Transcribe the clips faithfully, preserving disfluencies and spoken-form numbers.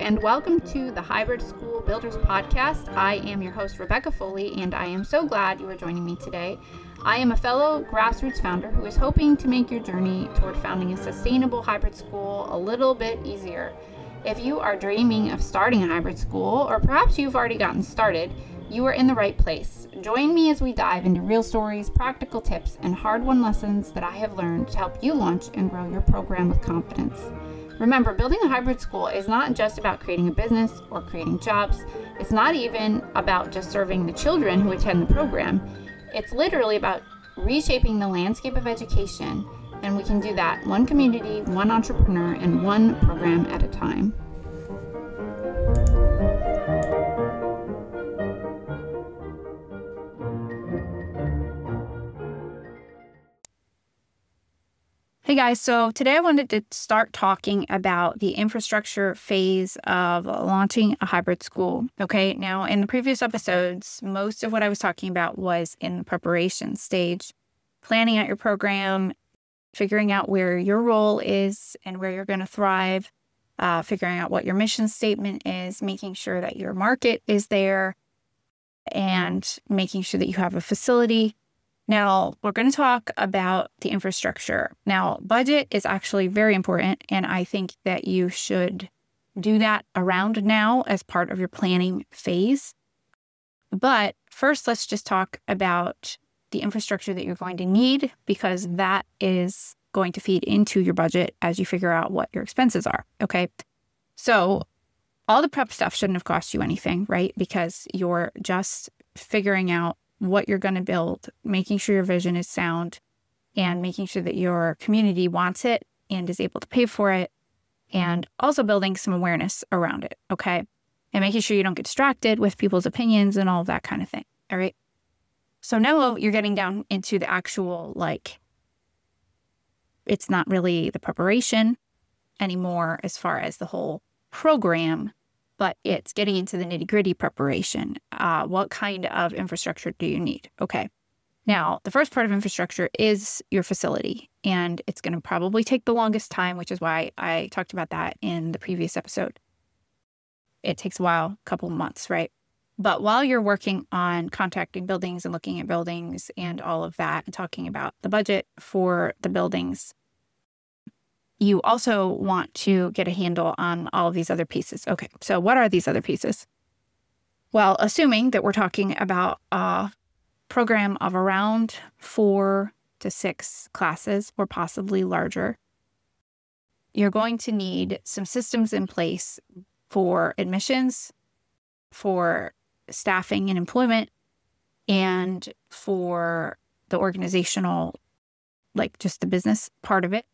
and welcome to the Hybrid School Builders Podcast. I am your host, Rebecca Foley, and I am so glad you are joining me today. I am a fellow grassroots founder who is hoping to make your journey toward founding a sustainable hybrid school a little bit easier. If you are dreaming of starting a hybrid school, or perhaps you've already gotten started, you are in the right place. Join me as we dive into real stories, practical tips, and hard-won lessons that I have learned to help you launch and grow your program with confidence. Remember, building a hybrid school is not just about creating a business or creating jobs. It's not even about just serving the children who attend the program. It's literally about reshaping the landscape of education, and we can do that one community, one entrepreneur, and one program at a time. Hey guys, so today I wanted to start talking about the infrastructure phase of launching a hybrid school. Okay, now in the previous episodes, most of what I was talking about was in the preparation stage, planning out your program, figuring out where your role is and where you're going to thrive, uh, figuring out what your mission statement is, making sure that your market is there, and making sure that you have a facility. Now, we're going to talk about the infrastructure. Now, budget is actually very important, and I think that you should do that around now as part of your planning phase. But first, let's just talk about the infrastructure that you're going to need, because that is going to feed into your budget as you figure out what your expenses are, okay? So all the prep stuff shouldn't have cost you anything, right? Because you're just figuring out what you're going to build, making sure your vision is sound, and making sure that your community wants it and is able to pay for it, and also building some awareness around it, okay? And making sure you don't get distracted with people's opinions and all of that kind of thing, all right? So now you're getting down into the actual, like, it's not really the preparation anymore as far as the whole program, but it's getting into the nitty-gritty preparation. Uh, what kind of infrastructure do you need? Okay. Now, the first part of infrastructure is your facility, and it's going to probably take the longest time, which is why I talked about that in the previous episode. It takes a while, a couple of months, right? But while you're working on contacting buildings and looking at buildings and all of that and talking about the budget for the buildings, you also want to get a handle on all of these other pieces. Okay, so what are these other pieces? Well, assuming that we're talking about a program of around four to six classes or possibly larger, you're going to need some systems in place for admissions, for staffing and employment, and for the organizational, like just the business part of it,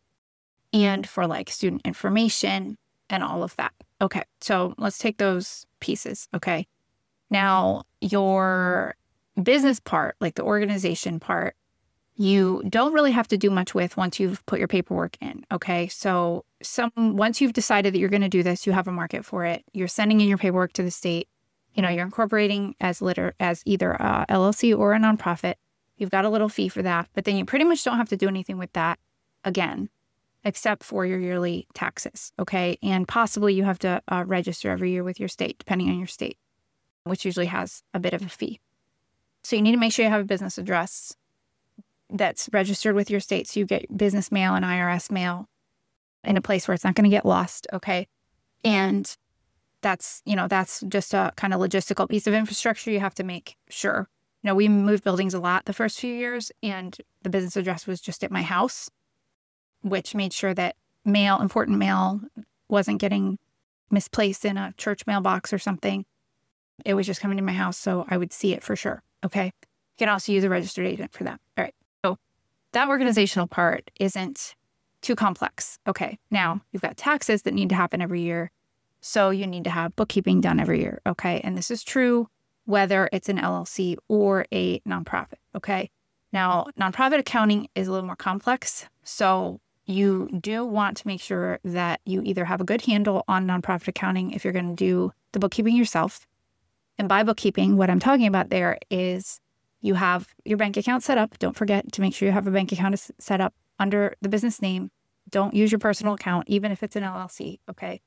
and for like student information and all of that. Okay, so let's take those pieces, okay? Now, your business part, like the organization part, you don't really have to do much with once you've put your paperwork in, okay? So some once you've decided that you're going to do this, you have a market for it, you're sending in your paperwork to the state, you know, you're incorporating as liter- as either a L L C or a nonprofit, you've got a little fee for that, but then you pretty much don't have to do anything with that again, except for your yearly taxes, okay? And possibly you have to uh, register every year with your state, depending on your state, which usually has a bit of a fee. So you need to make sure you have a business address that's registered with your state, so you get business mail and I R S mail in a place where it's not going to get lost, okay? And that's, you know, that's just a kind of logistical piece of infrastructure you have to make sure. You know, we moved buildings a lot the first few years, and the business address was just at my house, which made sure that mail, important mail, wasn't getting misplaced in a church mailbox or something. It was just coming to my house, so I would see it for sure, okay? You can also use a registered agent for that. All right, so that organizational part isn't too complex. Okay, now you've got taxes that need to happen every year, so you need to have bookkeeping done every year, okay? And this is true whether it's an L L C or a nonprofit, okay? Now, nonprofit accounting is a little more complex, so you do want to make sure that you either have a good handle on nonprofit accounting if you're going to do the bookkeeping yourself. And by bookkeeping, what I'm talking about there is you have your bank account set up. Don't forget to make sure you have a bank account set up under the business name. Don't use your personal account, even if it's an L L C, okay?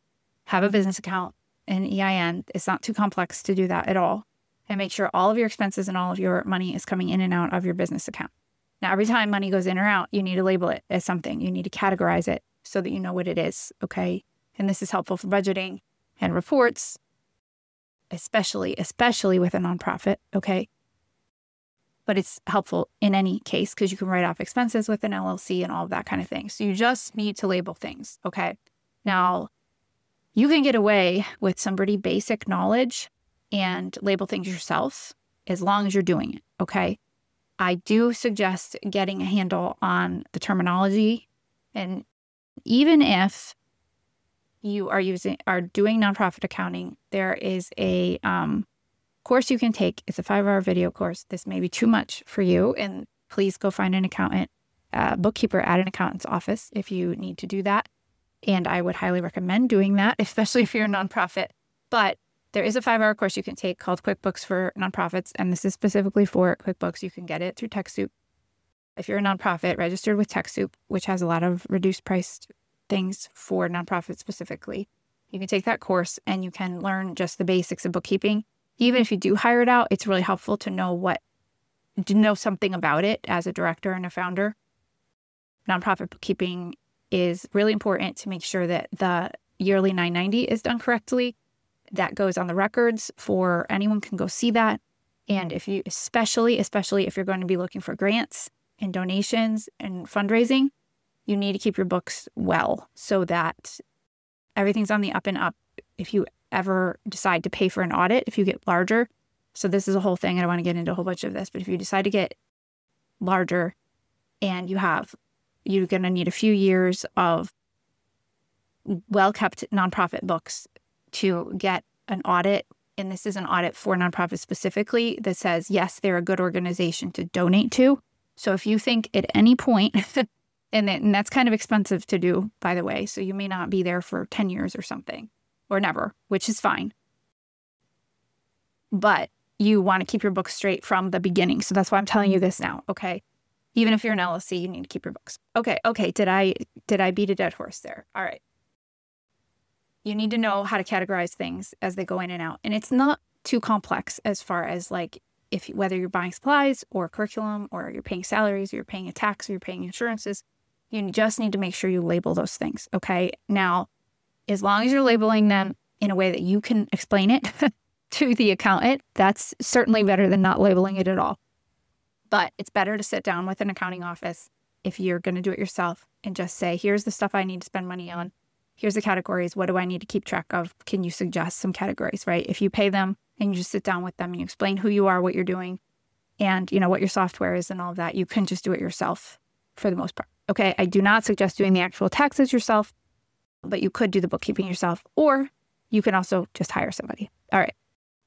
have a business account, an E I N. It's not too complex to do that at all. And make sure all of your expenses and all of your money is coming in and out of your business account. Now, every time money goes in or out, you need to label it as something. You need to categorize it so that you know what it is, okay? And this is helpful for budgeting and reports, especially, especially with a nonprofit, okay? But it's helpful in any case because you can write off expenses with an L L C and all of that kind of thing. So you just need to label things, okay? Now, you can get away with some pretty basic knowledge and label things yourself as long as you're doing it, okay? I do suggest getting a handle on the terminology, and even if you are using are doing nonprofit accounting, there is a um, course you can take. It's a five-hour video course. This may be too much for you, and please go find an accountant, uh, bookkeeper at an accountant's office if you need to do that. And I would highly recommend doing that, especially if you're a nonprofit. But there is a five-hour course you can take called QuickBooks for Nonprofits, and this is specifically for QuickBooks. You can get it through TechSoup. If you're a nonprofit registered with TechSoup, which has a lot of reduced priced things for nonprofits specifically, you can take that course and you can learn just the basics of bookkeeping. Even if you do hire it out, it's really helpful to know what, to know something about it as a director and a founder. Nonprofit bookkeeping is really important to make sure that the yearly nine ninety is done correctly. That goes on the records for anyone can go see that. And if you, especially, especially if you're going to be looking for grants and donations and fundraising, you need to keep your books well so that everything's on the up and up. If you ever decide to pay for an audit, if you get larger, so this is a whole thing. I don't want to get into a whole bunch of this, but if you decide to get larger and you have, you're going to need a few years of well-kept nonprofit books to get an audit, and this is an audit for nonprofits specifically, that says, yes, they're a good organization to donate to. So if you think at any point, and, that, and that's kind of expensive to do, by the way, so you may not be there for ten years or something, or never, which is fine. But you want to keep your books straight from the beginning. So that's why I'm telling you this now, okay? Even if you're an L L C, you need to keep your books. Okay, okay, did I did I beat a dead horse there? All right. You need to know how to categorize things as they go in and out. And it's not too complex as far as like if whether you're buying supplies or curriculum or you're paying salaries or you're paying a tax or you're paying insurances. You just need to make sure you label those things, okay? Now, as long as you're labeling them in a way that you can explain it to the accountant, that's certainly better than not labeling it at all. But it's better to sit down with an accounting office if you're going to do it yourself and just say, here's the stuff I need to spend money on. Here's the categories. What do I need to keep track of? Can you suggest some categories, right? If you pay them and you just sit down with them and you explain who you are, what you're doing, and you know what your software is and all of that, you can just do it yourself for the most part. Okay, I do not suggest doing the actual taxes yourself, but you could do the bookkeeping yourself, or you can also just hire somebody. All right.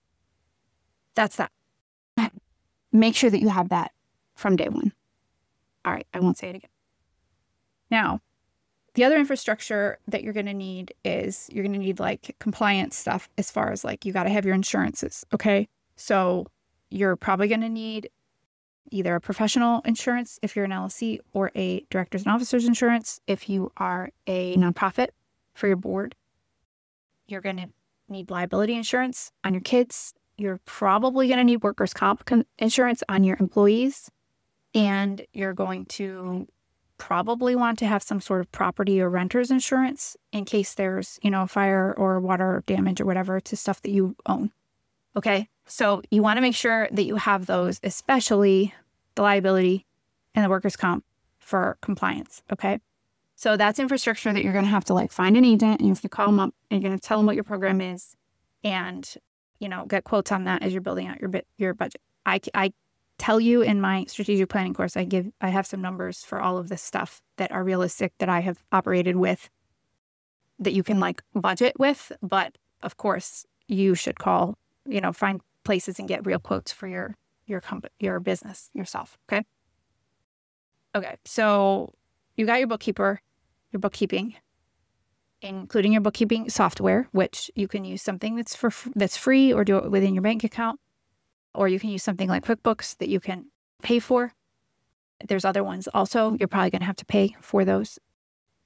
That's that. Make sure that you have that from day one. All right, I won't say it again. Now, the other infrastructure that you're going to need is you're going to need like compliance stuff as far as like you got to have your insurances, okay? So you're probably going to need either a professional insurance if you're an L L C or a directors and officers insurance if you are a nonprofit for your board. You're going to need liability insurance on your kids. You're probably going to need workers' comp con- insurance on your employees. And you're going to probably want to have some sort of property or renter's insurance in case there's, you know, fire or water damage or whatever to stuff that you own. Okay, so you want to make sure that you have those, especially the liability and the workers' comp for compliance. Okay, so that's infrastructure that you're going to have to like find an agent and you have to call them up and you're going to tell them what your program is and, you know, get quotes on that as you're building out your bit, your budget. I, I tell you in my strategic planning course, I give, I have some numbers for all of this stuff that are realistic that I have operated with that you can like budget with. But of course you should call, you know, find places and get real quotes for your, your company, your business yourself. Okay. Okay. So you got your bookkeeper, your bookkeeping, including your bookkeeping software, which you can use something that's for, that's free or do it within your bank account. Or you can use something like QuickBooks that you can pay for. There's other ones also. You're probably going to have to pay for those.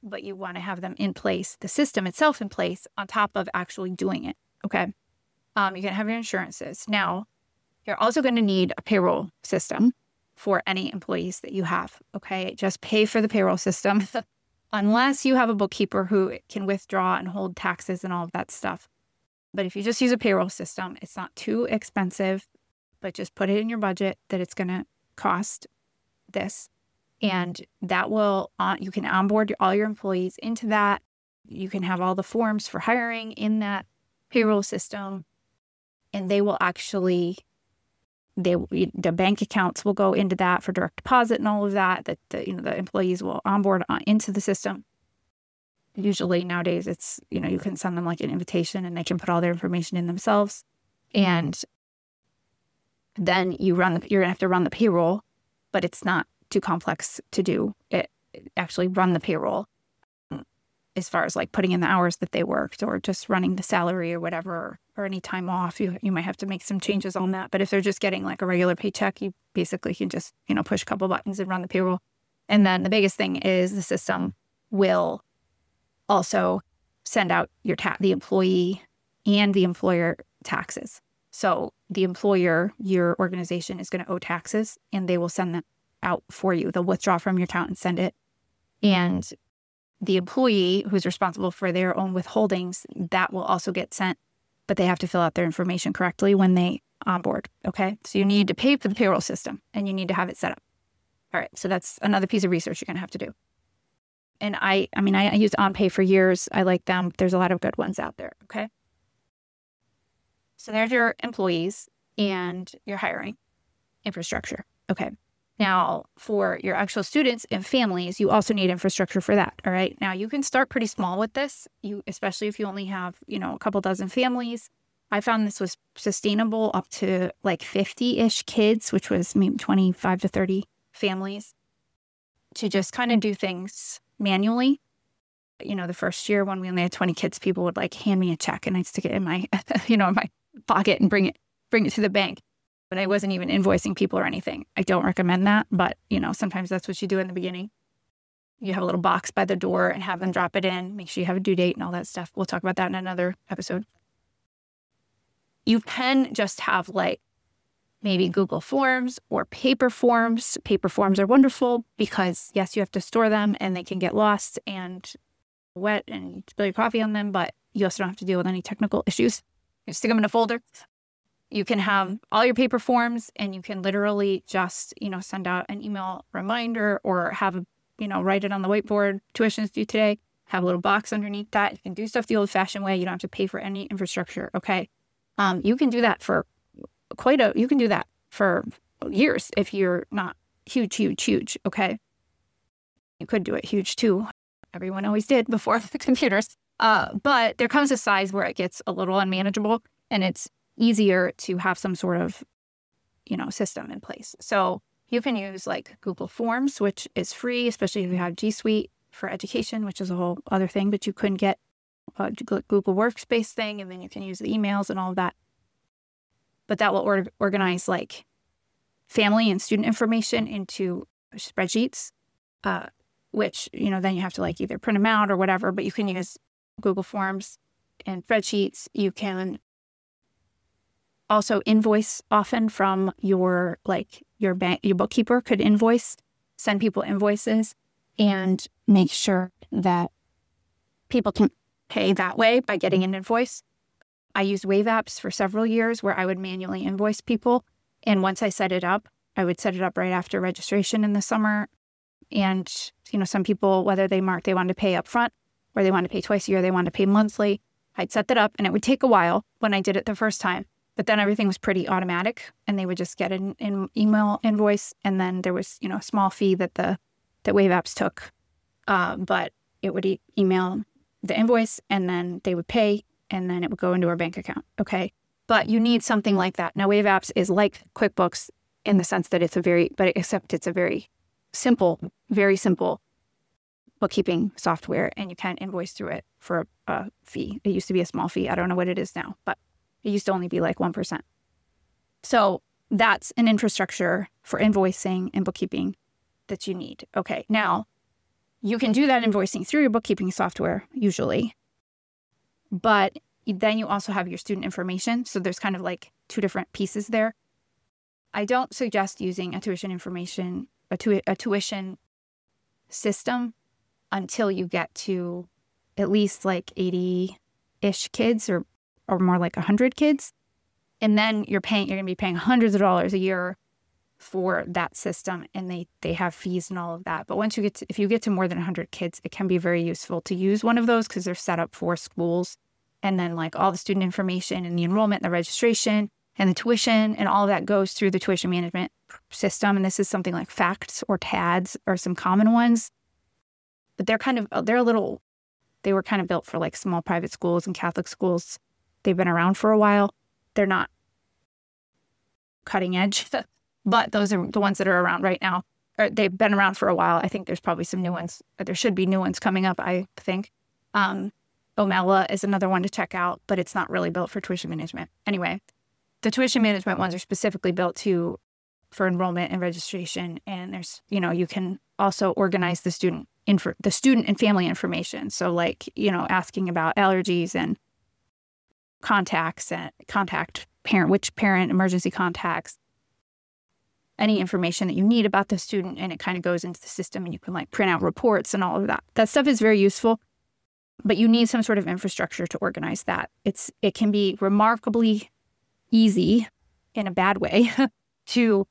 but you want to have them in place, the system itself in place on top of actually doing it. Okay. Um, you can have your insurances. Now, you're also going to need a payroll system for any employees that you have. Okay. Just pay for the payroll system unless you have a bookkeeper who can withdraw and hold taxes and all of that stuff. But if you just use a payroll system, it's not too expensive, but just put it in your budget that it's going to cost this. And that will, uh, you can onboard all your employees into that. You can have all the forms for hiring in that payroll system. And they will actually, they the bank accounts will go into that for direct deposit and all of that, that the, you know, the employees will onboard on, into the system. Usually nowadays it's, you know, you can send them like an invitation and they can put all their information in themselves. And then you run, the, you're gonna have to run the payroll, but it's not too complex to do it. Actually run the payroll as far as like putting in the hours that they worked or just running the salary or whatever, or any time off. You you might have to make some changes on that. But if they're just getting like a regular paycheck, you basically can just, you know, push a couple buttons and run the payroll. And then the biggest thing is the system will also send out your ta- the employee and the employer taxes. So the employer, your organization is going to owe taxes and they will send them out for you. They'll withdraw from your account and send it. And the employee who's responsible for their own withholdings, that will also get sent, but they have to fill out their information correctly when they onboard. Okay. So you need to pay for the payroll system and you need to have it set up. All right. So that's another piece of research you're going to have to do. And I, I mean, I, I used OnPay for years. I like them. There's a lot of good ones out there. Okay. So there's your employees and your hiring infrastructure. Okay. Now, for your actual students and families, you also need infrastructure for that. All right. Now, you can start pretty small with this, you especially if you only have, you know, a couple dozen families. I found this was sustainable up to like fifty-ish kids, which was maybe twenty-five to thirty families, to just kind of do things manually. You know, the first year when we only had twenty kids, people would like hand me a check and I'd stick it in my, you know, in my pocket and bring it, bring it to the bank. But I wasn't even invoicing people or anything. I don't recommend that, but you know, sometimes that's what you do in the beginning. You have a little box by the door and have them drop it in. Make sure you have a due date and all that stuff. We'll talk about that in another episode. You can just have like maybe Google Forms or paper forms. Paper forms are wonderful because yes, you have to store them and they can get lost and wet and spill your coffee on them, but you also don't have to deal with any technical issues. You stick them in a folder. You can have all your paper forms and you can literally just, you know, send out an email reminder or have, a, you know, write it on the whiteboard, tuition's due today, have a little box underneath that. You can do stuff the old fashioned way. You don't have to pay for any infrastructure. Okay. Um, you can do that for quite a, you can do that for years if you're not huge, huge, huge. Okay. You could do it huge too. Everyone always did before the computers. Uh, but there comes a size where it gets a little unmanageable and it's easier to have some sort of, you know, system in place. So you can use like Google Forms, which is free, especially if you have G Suite for education, which is a whole other thing, but you couldn't get a Google Workspace thing, and then you can use the emails and all of that. But that will or- organize like family and student information into spreadsheets, uh, which, you know, then you have to like either print them out or whatever, but you can use Google Forms and spreadsheets. You can also invoice often from your, like your bank, your bookkeeper could invoice, send people invoices and make sure that people can pay that way by getting an invoice. I used Wave Apps for several years where I would manually invoice people. And once I set it up, I would set it up right after registration in the summer. And, you know, some people, whether they marked they wanted to pay up front or they wanted to pay twice a year, they wanted to pay monthly, I'd set that up and it would take a while when I did it the first time. But then everything was pretty automatic and they would just get an, an email invoice. And then there was, you know, a small fee that the that Wave Apps took. Uh, but it would e- email the invoice and then they would pay and then it would go into our bank account. Okay. But you need something like that. Now, Wave Apps is like QuickBooks in the sense that it's a very, but except it's a very simple, very simple bookkeeping software and you can invoice through it for a, a fee. It used to be a small fee. I don't know what it is now, but it used to only be like one percent. So that's an infrastructure for invoicing and bookkeeping that you need. Okay. Now, you can do that invoicing through your bookkeeping software usually, but then you also have your student information. So there's kind of like two different pieces there. I don't suggest using a tuition information, a, tu- a tuition system until you get to at least like eighty-ish kids or, or more like one hundred kids. And then you're paying, you're going to be paying hundreds of dollars a year for that system, and they, they have fees and all of that. But once you get to, if you get to more than one hundred kids, it can be very useful to use one of those because they're set up for schools. And then like all the student information and the enrollment and the registration and the tuition and all of that goes through the tuition management system. And this is something like FACTS or T A Ds are some common ones. But they're kind of, they're a little, they were kind of built for like small private schools and Catholic schools. They've been around for a while. They're not cutting edge, but those are the ones that are around right now. Or they've been around for a while. I think there's probably some new ones. There should be new ones coming up, I think. Um, Omella is another one to check out, but it's not really built for tuition management. Anyway, the tuition management ones are specifically built to for enrollment and registration. And there's, you know, you can also organize the student info, the student and family information. So like, you know, asking about allergies and contacts and contact parent, which parent, emergency contacts, any information that you need about the student, and it kind of goes into the system and you can like print out reports and all of that. That stuff is very useful, but you need some sort of infrastructure to organize that. It's, it can be remarkably easy in a bad way to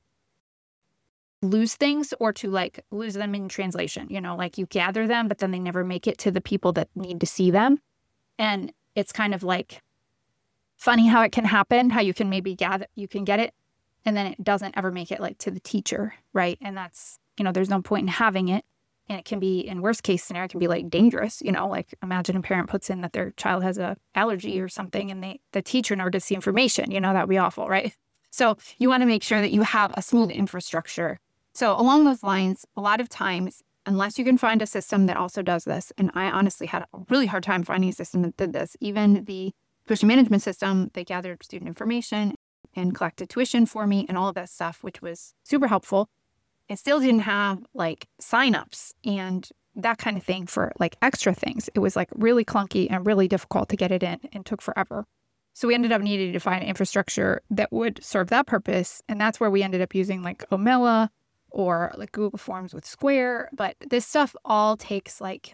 lose things or to like lose them in translation, you know, like you gather them, but then they never make it to the people that need to see them. And it's kind of like funny how it can happen, how you can maybe gather, you can get it, and then it doesn't ever make it like to the teacher, right? And that's, you know, there's no point in having it. And it can be, in worst case scenario, it can be like dangerous, you know, like imagine a parent puts in that their child has a allergy or something and they, the teacher never gets the information, you know, that would be awful, right? So you want to make sure that you have a smooth infrastructure. So along those lines, a lot of times, unless you can find a system that also does this, and I honestly had a really hard time finding a system that did this, even the tuition management system, they gathered student information and collected tuition for me and all of that stuff, which was super helpful. It still didn't have like signups and that kind of thing for like extra things. It was like really clunky and really difficult to get it in and took forever. So we ended up needing to find infrastructure that would serve that purpose. And that's where we ended up using like Omella or like Google Forms with Square. But this stuff all takes like,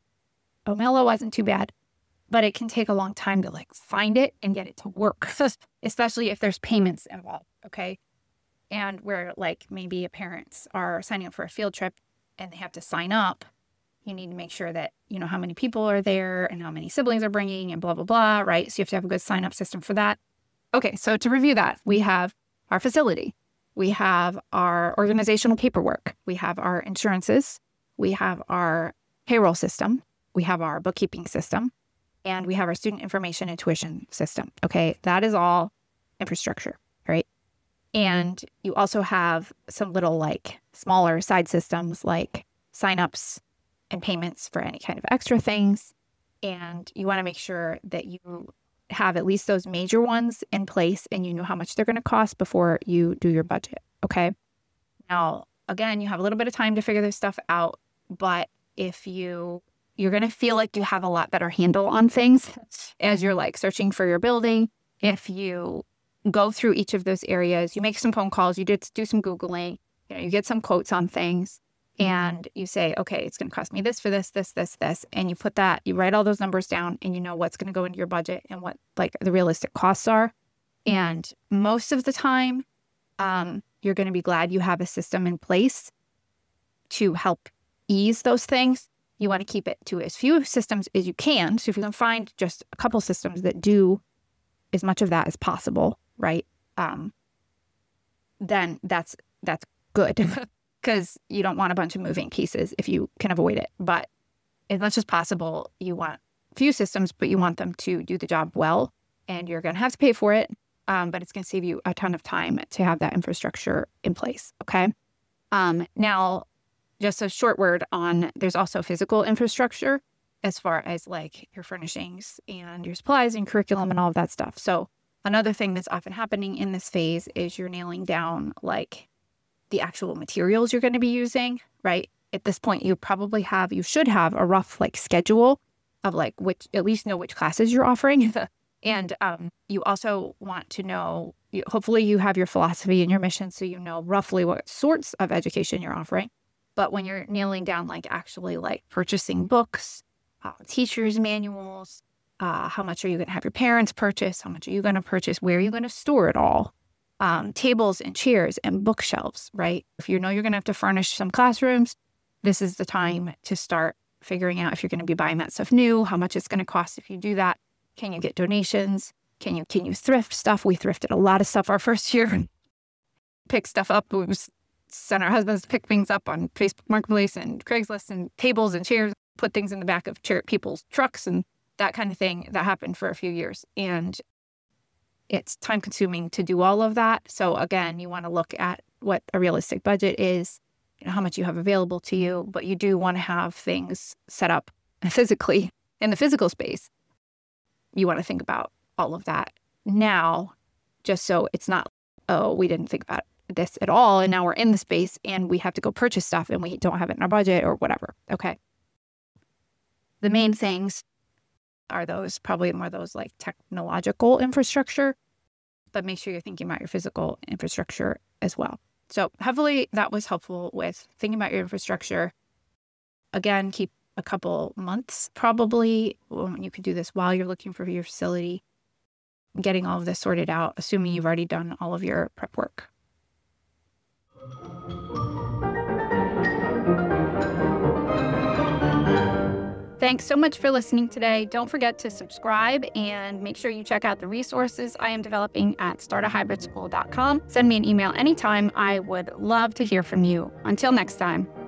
Omella wasn't too bad, but it can take a long time to like find it and get it to work, especially if there's payments involved, okay? And where like maybe parents are signing up for a field trip and they have to sign up, you need to make sure that you know how many people are there and how many siblings are bringing and blah, blah, blah, right? So you have to have a good sign up system for that. Okay, so to review that, we have our facility. We have our organizational paperwork. We have our insurances. We have our payroll system. We have our bookkeeping system. And we have our student information and tuition system. Okay, that is all infrastructure, right? And you also have some little like smaller side systems like signups and payments for any kind of extra things. And you want to make sure that you have at least those major ones in place and you know how much they're going to cost before you do your budget. Okay. Now, again, you have a little bit of time to figure this stuff out, but if you, you're going to feel like you have a lot better handle on things as you're like searching for your building. If you go through each of those areas, you make some phone calls, you did do some Googling, you know, you get some quotes on things and you say, okay, it's going to cost me this for this, this, this, this. And you put that, you write all those numbers down and you know what's going to go into your budget and what like the realistic costs are. And most of the time, um, you're going to be glad you have a system in place to help ease those things. You want to keep it to as few systems as you can. So if you can find just a couple systems that do as much of that as possible, right? Um, then that's that's good because you don't want a bunch of moving pieces if you can avoid it. But as much as possible, you want few systems, but you want them to do the job well, and you're going to have to pay for it. Um, but it's going to save you a ton of time to have that infrastructure in place. Okay. Um, now, just a short word on there's also physical infrastructure as far as like your furnishings and your supplies and curriculum and all of that stuff. So another thing that's often happening in this phase is you're nailing down like the actual materials you're going to be using, right? at this point, you probably have, you should have a rough like schedule of like which, at least know which classes you're offering. And um, you also want to know, you, hopefully you have your philosophy and your mission so you know roughly what sorts of education you're offering. But when you're nailing down like actually like purchasing books, uh, teachers' manuals, uh, how much are you going to have your parents purchase? How much are you going to purchase? Where are you going to store it all? Um, tables and chairs and bookshelves, right? If you know you're going to have to furnish some classrooms, this is the time to start figuring out if you're going to be buying that stuff new, how much it's going to cost if you do that. Can you get donations? Can you can you thrift stuff? We thrifted a lot of stuff our first year and picked stuff up. We sent our husbands to pick things up on Facebook Marketplace and Craigslist and tables and chairs, put things in the back of chair, people's trucks and that kind of thing. That happened for a few years. And it's time consuming to do all of that. So again, you want to look at what a realistic budget is, you know, how much you have available to you, but you do want to have things set up physically in the physical space. You want to think about all of that now, just so it's not, oh, we didn't think about this at all, and now we're in the space and we have to go purchase stuff and we don't have it in our budget or whatever. Okay. The main things are those, probably more those like technological infrastructure, but make sure you're thinking about your physical infrastructure as well. So hopefully that was helpful with thinking about your infrastructure. Again, keep a couple months probably. Well, you could do this while you're looking for your facility, getting all of this sorted out, assuming you've already done all of your prep work. Thanks so much for listening today. Don't forget to subscribe and make sure you check out the resources I am developing at start a hybrid school dot com. Send me an email anytime. I would love to hear from you. Until next time.